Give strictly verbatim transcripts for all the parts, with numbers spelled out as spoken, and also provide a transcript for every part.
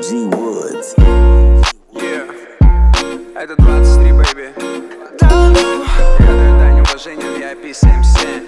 G Woods. Yeah. Это двадцать три, baby. Я даю дань уважению ви ай пи семьдесят семь.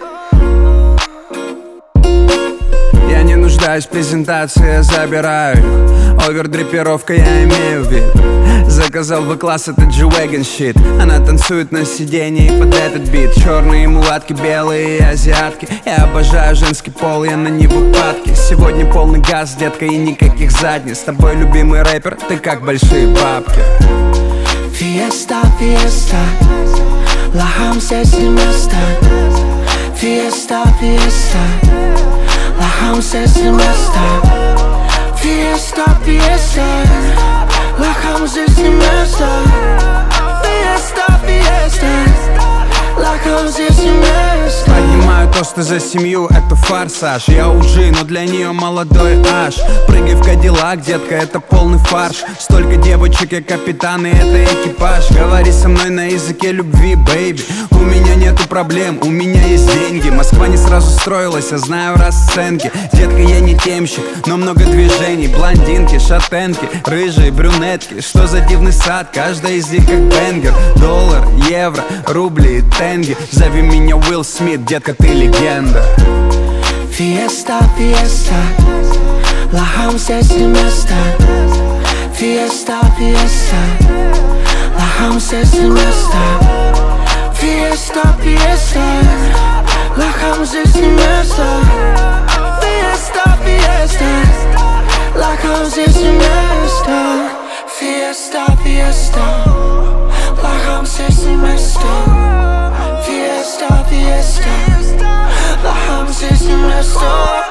Я не нуждаюсь в презентации, я забираю. Овердрипировка, я имею вид. Заказал V-класс, это G-Wagon shit. Она танцует на сиденье под этот бит. Черные мулатки, белые азиатки. Я обожаю женский пол, я на него падки. Сегодня полный газ, детка, и никаких задниц. С тобой любимый рэпер, ты как большие бабки. Fiesta, fiesta, la house es semester. Fiesta, fiesta, la house es semester. Fiesta, fiesta, la house es semester. Fiesta, fiesta, la house es semester. Поднимаю тосты за семью, это форсаж. Я у Джи, но для нее молодой аж. Прыгай в Кадиллак, детка, это полный фарш. Столько девочек, я капитан, и это экипаж. Говори со мной на языке любви, бэйби. У меня нету проблем, у меня есть деньги. Москва не сразу строилась, я знаю расценки. Детка, я не темщик, но много движений. Блондинки, шатенки, рыжие, брюнетки. Что за дивный сад, каждая из них как бенгер. Доллар, евро, рубли и тенге. Зови меня Уилл Смит, детка, ты легенда. Fiesta, fiesta, la house es semester. Fiesta, fiesta, la house es semester. Fiesta, fiesta, la house es semester. Fiesta, fiesta, la house es semester. Fiesta, fiesta, la house es semester. Fiesta, fiesta, la house is semester.